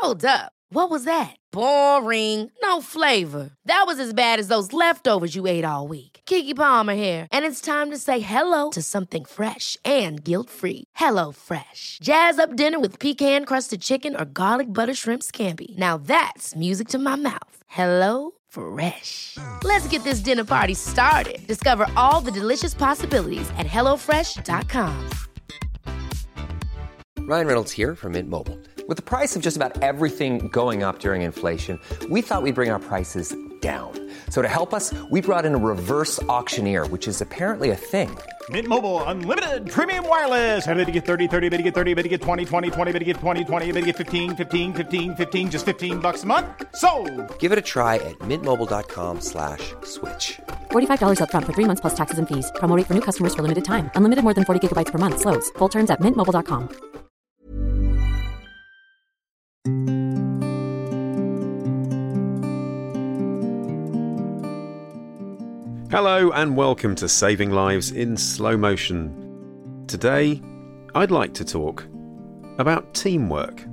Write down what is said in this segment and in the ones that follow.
Hold up. What was that? Boring. No flavor. That was as bad as those leftovers you ate all week. Keke Palmer here, and it's time to say hello to something fresh and guilt-free. Hello Fresh. Jazz up dinner with pecan-crusted chicken or garlic butter shrimp scampi. Now that's music to my mouth. Hello Fresh. Let's get this dinner party started. Discover all the delicious possibilities at hellofresh.com. Ryan Reynolds here from Mint Mobile. With the price of just about everything going up during inflation, we thought we'd bring our prices down. So to help us, we brought in a reverse auctioneer, which is apparently a thing. Mint Mobile Unlimited Premium Wireless. How to get 30, 30, bit to get 30, bit to get 20, 20, 20, bit to get 20, 20, bit to get 15, 15, 15, 15, just $15 a month? Sold! Give it a try at mintmobile.com/switch. $45 up front for 3 months plus taxes and fees. Promo rate for new customers for limited time. Unlimited more than 40 gigabytes per month. Slows full terms at mintmobile.com. Hello and welcome to Saving Lives in Slow Motion. Today, I'd like to talk about teamwork.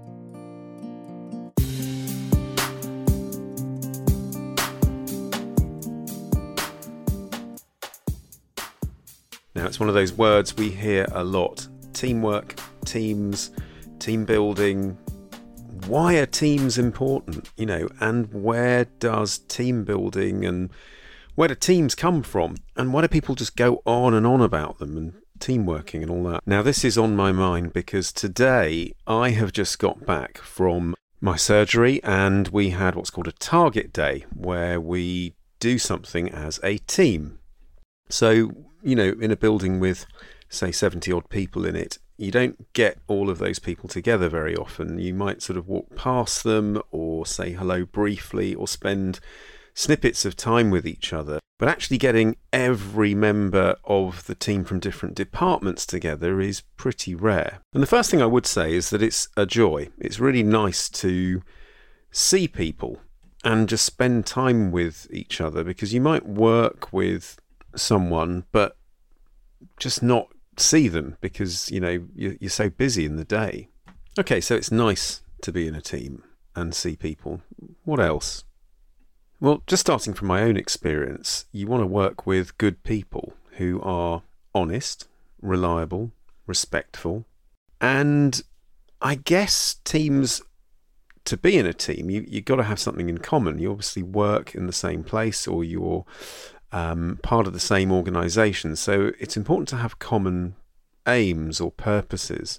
Now, it's one of those words we hear a lot. Teamwork, teams, team building. Why are teams important? And where does team building and where do teams come from? And why do people just go on and on about them and team working and all that? Now, this is on my mind because today I have just got back from my surgery and we had what's called a target day where we do something as a team. So, in a building with, say, 70 odd people in it, you don't get all of those people together very often. You might sort of walk past them or say hello briefly or spend snippets of time with each other. But actually getting every member of the team from different departments together is pretty rare. And the first thing I would say is that it's a joy. It's really nice to see people and just spend time with each other, because you might work with someone but just not see them because you're so busy in the day. Okay, so it's nice to be in a team and see people. What else? Well, just starting from my own experience, you want to work with good people who are honest, reliable, respectful, and I guess teams, to be in a team, you've got to have something in common. You obviously work in the same place or you're part of the same organisation, so it's important to have common aims or purposes.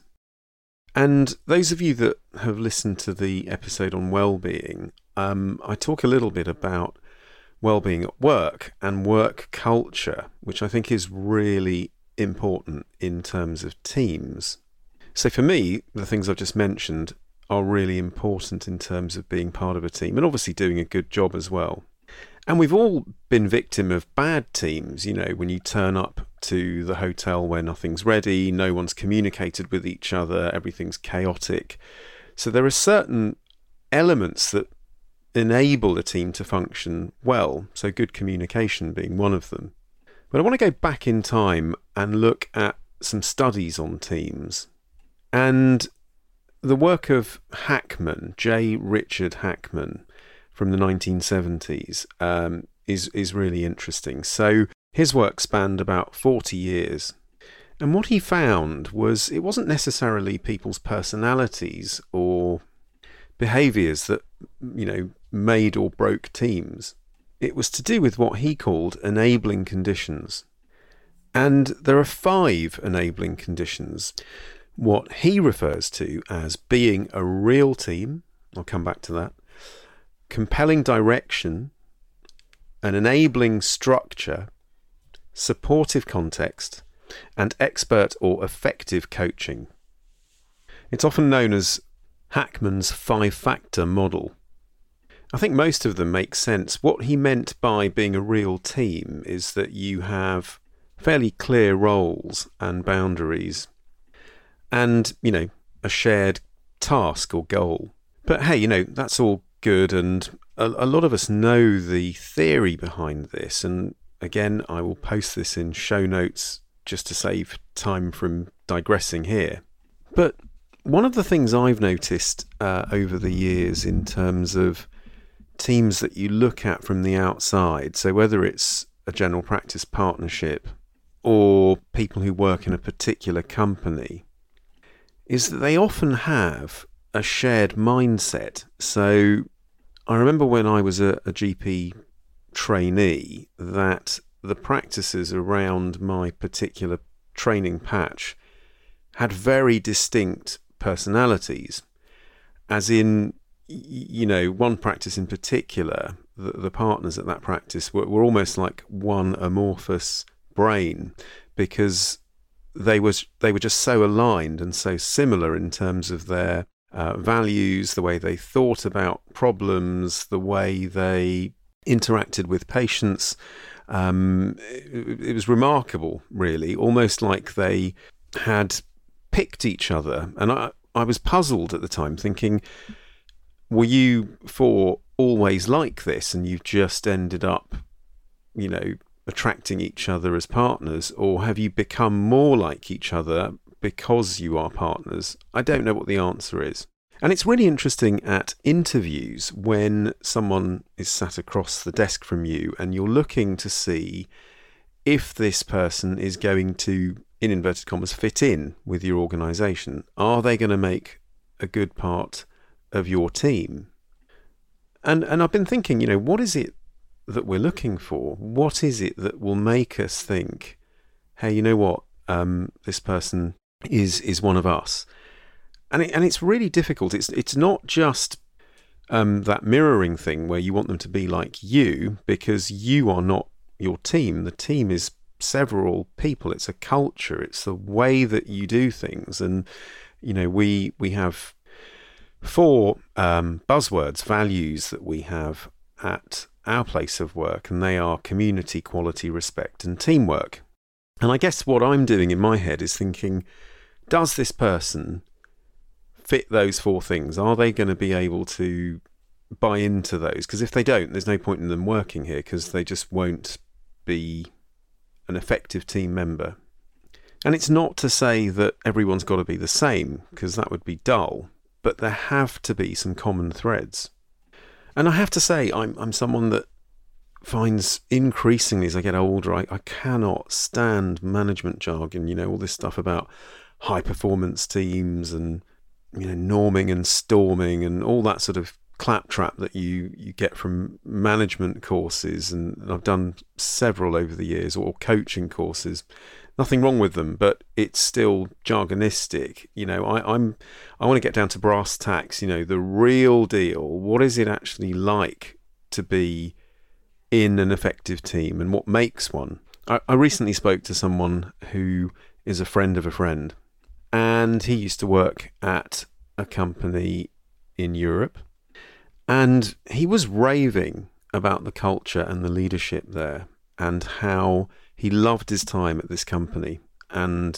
And those of you that have listened to the episode on well-being, I talk a little bit about well-being at work and work culture, which I think is really important in terms of teams. So for me, the things I've just mentioned are really important in terms of being part of a team and obviously doing a good job as well. And we've all been victim of bad teams, when you turn up to the hotel where nothing's ready, no one's communicated with each other, everything's chaotic. So there are certain elements that enable a team to function well, so good communication being one of them. But I want to go back in time and look at some studies on teams. And the work of Hackman, J. Richard Hackman, from the 1970s, is really interesting. So his work spanned about 40 years. And what he found was it wasn't necessarily people's personalities or behaviours that, made or broke teams. It was to do with what he called enabling conditions. And there are 5 enabling conditions. What he refers to as being a real team, I'll come back to that, compelling direction, an enabling structure, supportive context, and expert or effective coaching. It's often known as Hackman's 5-factor model. I think most of them make sense. What he meant by being a real team is that you have fairly clear roles and boundaries and, a shared task or goal. But hey, that's all good, and a lot of us know the theory behind this, and again, I will post this in show notes just to save time from digressing here. But one of the things I've noticed over the years in terms of teams that you look at from the outside, so whether it's a general practice partnership or people who work in a particular company, is that they often have a shared mindset. So I remember when I was a GP trainee that the practices around my particular training patch had very distinct personalities, as in, one practice in particular, the partners at that practice were almost like one amorphous brain, because they were just so aligned and so similar in terms of their values, the way they thought about problems, the way they interacted with patients. It was remarkable, really, almost like they had picked each other. And I was puzzled at the time, thinking, were you four always like this and you've just ended up, attracting each other as partners, or have you become more like each other because you are partners? I don't know what the answer is. And it's really interesting at interviews when someone is sat across the desk from you and you're looking to see if this person is going to, in inverted commas, fit in with your organisation. Are they going to make a good part of your team? And I've been thinking, what is it that we're looking for? What is it that will make us think, hey, you know what, this person is one of us? And it's really difficult. It's not just that mirroring thing where you want them to be like you, because you are not your team. The team is several people. It's a culture. It's the way that you do things. And we have 4 buzzwords, values that we have at our place of work, and they are community, quality, respect, and teamwork. And I guess what I'm doing in my head is thinking, does this person fit those 4 things? Are they going to be able to buy into those? Because if they don't, there's no point in them working here, because they just won't be an effective team member. And it's not to say that everyone's got to be the same, because that would be dull, but there have to be some common threads. And I have to say, I'm someone that finds increasingly as I get older, I cannot stand management jargon, all this stuff about high performance teams and norming and storming and all that sort of claptrap that you get from management courses, and I've done several over the years, or coaching courses. Nothing wrong with them, but it's still jargonistic. I want to get down to brass tacks, the real deal. What is it actually like to be in an effective team, and what makes one? I recently spoke to someone who is a friend of a friend, and he used to work at a company in Europe, and he was raving about the culture and the leadership there, and how he loved his time at this company. And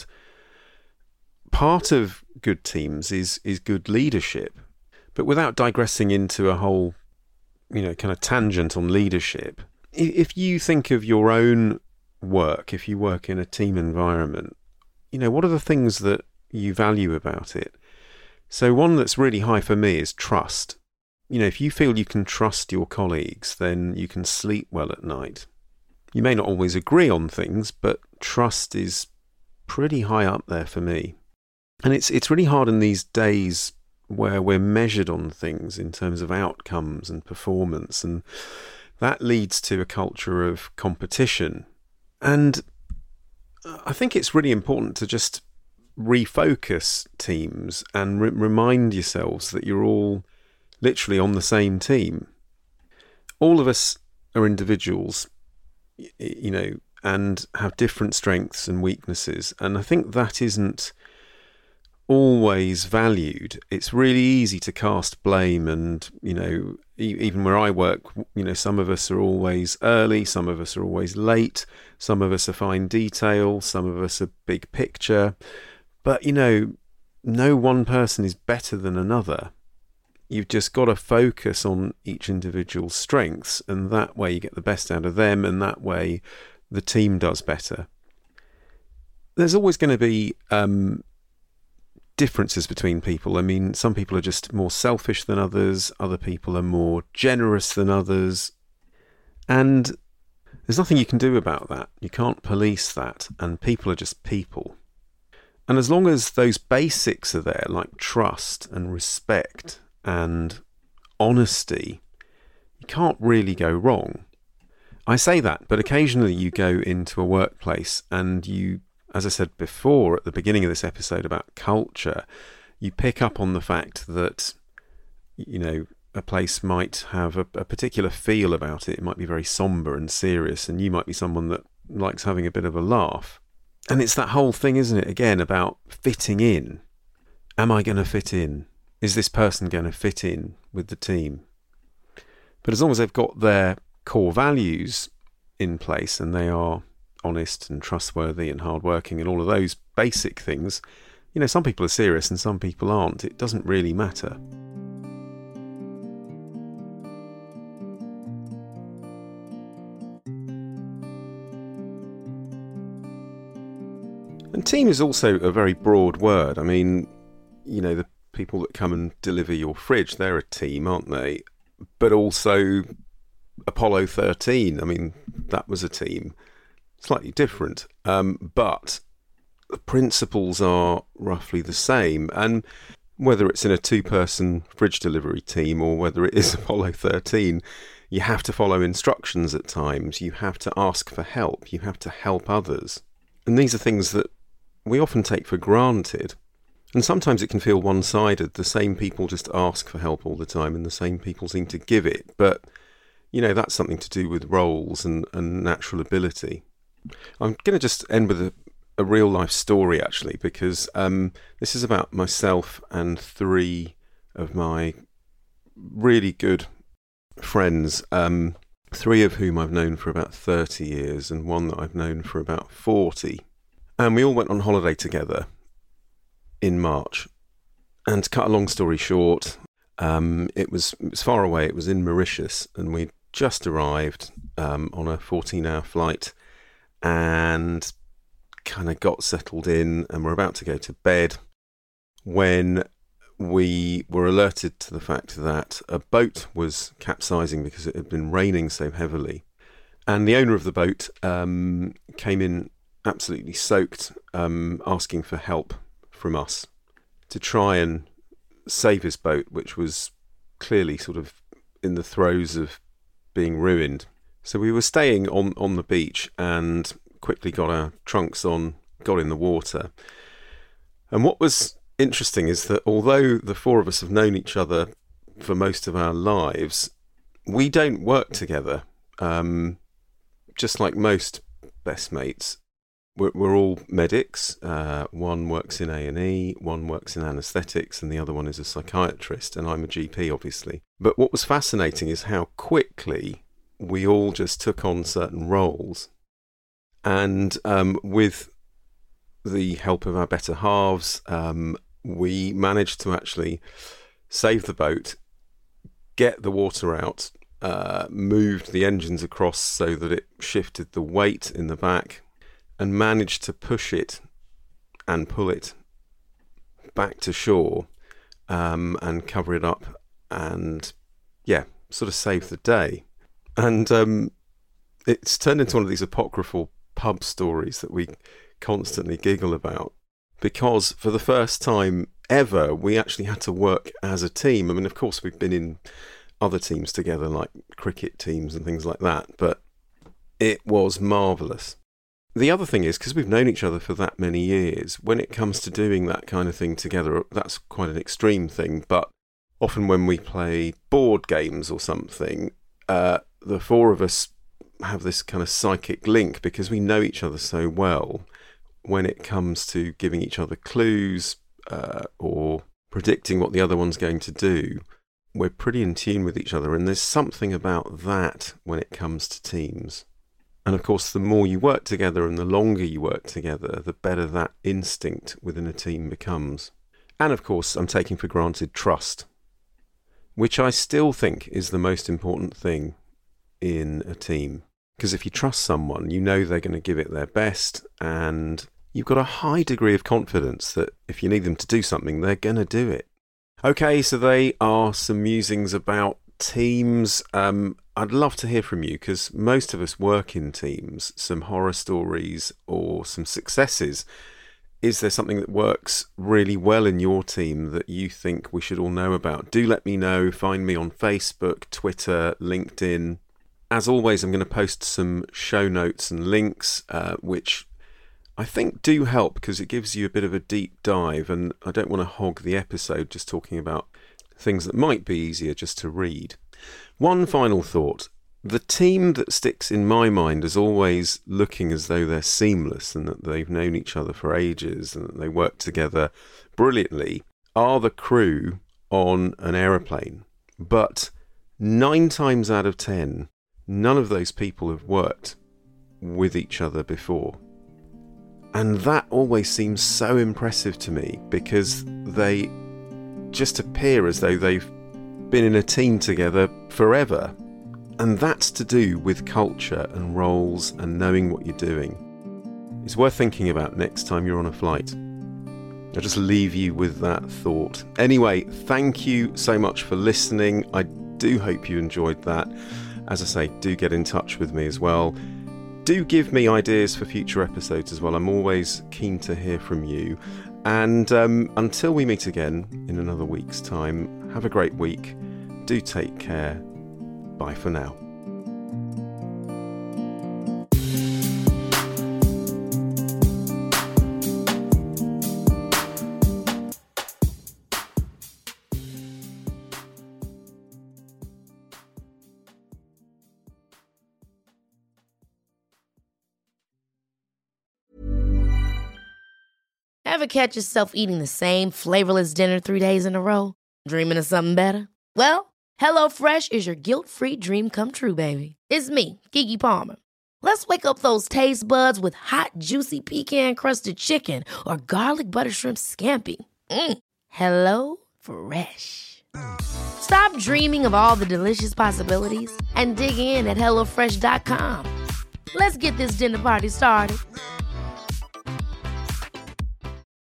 part of good teams is good leadership. But without digressing into a whole, kind of tangent on leadership, if you think of your own work, if you work in a team environment, what are the things that you value about it? So one that's really high for me is trust. If you feel you can trust your colleagues, then you can sleep well at night. You may not always agree on things, but trust is pretty high up there for me. And it's really hard in these days where we're measured on things in terms of outcomes and performance, and that leads to a culture of competition. And I think it's really important to just refocus teams and remind yourselves that you're all literally on the same team. All of us are individuals, and have different strengths and weaknesses. And I think that isn't always valued. It's really easy to cast blame, and, even where I work, some of us are always early, some of us are always late, some of us are fine detail, some of us are big picture. But, no one person is better than another. You've just got to focus on each individual's strengths, and that way you get the best out of them, and that way the team does better. There's always going to be differences between people. I mean, some people are just more selfish than others, other people are more generous than others, and there's nothing you can do about that. You can't police that, and people are just people. And as long as those basics are there, like trust and respect and honesty, you can't really go wrong. I say that, but occasionally you go into a workplace and you, as I said before at the beginning of this episode about culture, you pick up on the fact that, you know, a place might have a particular feel about it. It might be very somber and serious, and you might be someone that likes having a bit of a laugh. And it's that whole thing, isn't it, again, about fitting in. Am I going to fit in? Is this person going to fit in with the team? But as long as they've got their core values in place and they are honest and trustworthy and hardworking and all of those basic things, you know, some people are serious and some people aren't. It doesn't really matter. And team is also a very broad word. I mean, you know, the people that come and deliver your fridge, they're a team, aren't they? But also Apollo 13, I mean, that was a team. Slightly different. But the principles are roughly the same. And whether it's in a two-person fridge delivery team or whether it is Apollo 13, you have to follow instructions at times. You have to ask for help. You have to help others. And these are things that we often take for granted. And sometimes it can feel one-sided. The same people just ask for help all the time and the same people seem to give it. But, you know, that's something to do with roles and natural ability. I'm going to just end with a real-life story, actually, because this is about myself and three of my really good friends, three of whom I've known for about 30 years and one that I've known for about 40. And we all went on holiday together in March. And to cut a long story short, it was far away. It was in Mauritius, and we'd just arrived on a 14-hour flight and kind of got settled in and were about to go to bed when we were alerted to the fact that a boat was capsizing because it had been raining so heavily. And the owner of the boat came in absolutely soaked, asking for help from us to try and save his boat, which was clearly sort of in the throes of being ruined. So we were staying on the beach and quickly got our trunks on, got in the water. And what was interesting is that although the four of us have known each other for most of our lives, we don't work together. Just like most best mates, we're all medics. One works in A&E, one works in anaesthetics, and the other one is a psychiatrist, and I'm a GP, obviously. But what was fascinating is how quickly we all just took on certain roles. And with the help of our better halves, we managed to actually save the boat, get the water out, moved the engines across so that it shifted the weight in the back, and managed to push it and pull it back to shore and cover it up and, yeah, sort of save the day. And it's turned into one of these apocryphal pub stories that we constantly giggle about, because for the first time ever, we actually had to work as a team. I mean, of course, we've been in other teams together, like cricket teams and things like that, but it was marvellous. The other thing is, because we've known each other for that many years, when it comes to doing that kind of thing together, that's quite an extreme thing, but often when we play board games or something, the four of us have this kind of psychic link because we know each other so well. When it comes to giving each other clues or predicting what the other one's going to do, we're pretty in tune with each other, and there's something about that when it comes to teams. And of course, the more you work together and the longer you work together, the better that instinct within a team becomes. And of course, I'm taking for granted trust, which I still think is the most important thing in a team. Because if you trust someone, you know they're going to give it their best, and you've got a high degree of confidence that if you need them to do something, they're going to do it. Okay, so they are some musings about teams. I'd love to hear from you because most of us work in teams, some horror stories or some successes. Is there something that works really well in your team that you think we should all know about? Do let me know. Find me on Facebook, Twitter, LinkedIn. As always, I'm going to post some show notes and links, which I think do help because it gives you a bit of a deep dive, and I don't want to hog the episode just talking about things that might be easier just to read. One final thought. The team that sticks in my mind as always looking as though they're seamless and that they've known each other for ages and that they work together brilliantly are the crew on an aeroplane. But 9 times out of 10, none of those people have worked with each other before. And that always seems so impressive to me because they just appear as though they've been in a team together forever. And that's to do with culture and roles and knowing what you're doing. It's worth thinking about next time you're on a flight. I'll just leave you with that thought. Anyway, thank you so much for listening. I do hope you enjoyed that. As I say, do get in touch with me as well. Do give me ideas for future episodes as well. I'm always keen to hear from you. And until we meet again in another week's time, have a great week. Do take care. Bye for now. Ever catch yourself eating the same flavorless dinner 3 days in a row? Dreaming of something better? Well, HelloFresh is your guilt-free dream come true, baby. It's me, Keke Palmer. Let's wake up those taste buds with hot, juicy pecan-crusted chicken or garlic butter shrimp scampi. Hello Fresh. Stop dreaming of all the delicious possibilities and dig in at HelloFresh.com. Let's get this dinner party started.